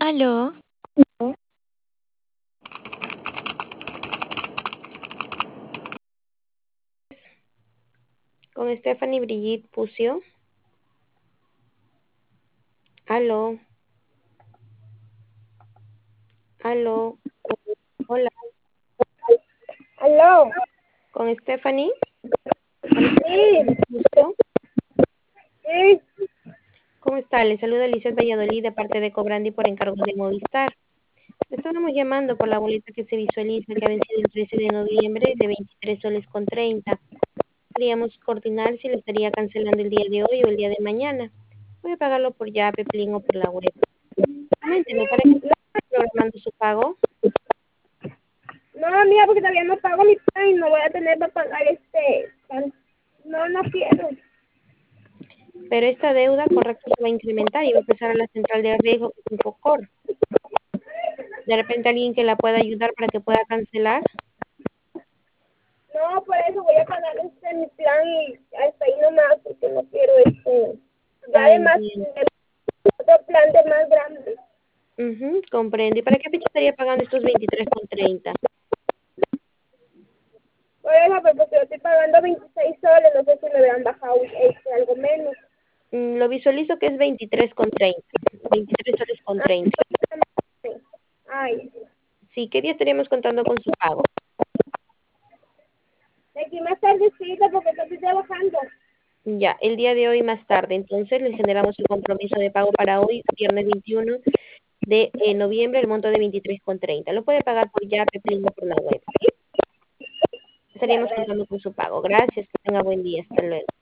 Aló, Con Stephanie Brigitte Pucio. Aló, aló, hola, Aló, con Stephanie, con sí, Brigitte Pucio. sí, ¿Cómo está? Le saluda Lizeth Valladolid de parte de Cobrandi por encargo de Movistar. Le estábamos llamando por la boleta que se visualiza que ha vencido el 13 de noviembre de 23 soles con 30. Queríamos coordinar si le estaría cancelando el día de hoy o el día de mañana. Puede pagarlo por Yape, Plin o por la web. Coménteme, ¿para qué está programando su pago? no, mía, porque todavía no pago mi plan y no voy a tener para pagar no, no quiero. Pero esta deuda, correcto, se va a incrementar y va a pasar a la central de riesgo, que es un FOCOR. De repente alguien que la pueda ayudar para que pueda cancelar. No, por eso voy a pagar mi plan y hasta ahí nomás, porque no quiero ya Ah, además, entiendo. el otro plan de más grande. Ujú, comprendo. ¿Y para qué fecha estaría pagando estos 23,30? Por eso, pues, porque yo estoy pagando 26 soles, no sé si me hubieran bajado algo menos. Lo visualizo que es 23,30. 23 soles con Ah, 30. ay, Sí, ¿qué día estaríamos contando con su pago? de aquí más tardecito porque estoy trabajando. Ya, el día de hoy más tarde. Entonces le generamos el compromiso de pago para hoy, viernes 21 de noviembre, el monto de 23,30. Lo puede pagar por Yape, Plin o por la web, ¿sí? Ya, Estaríamos gracias. contando con su pago. Gracias, que tenga buen día. Hasta luego.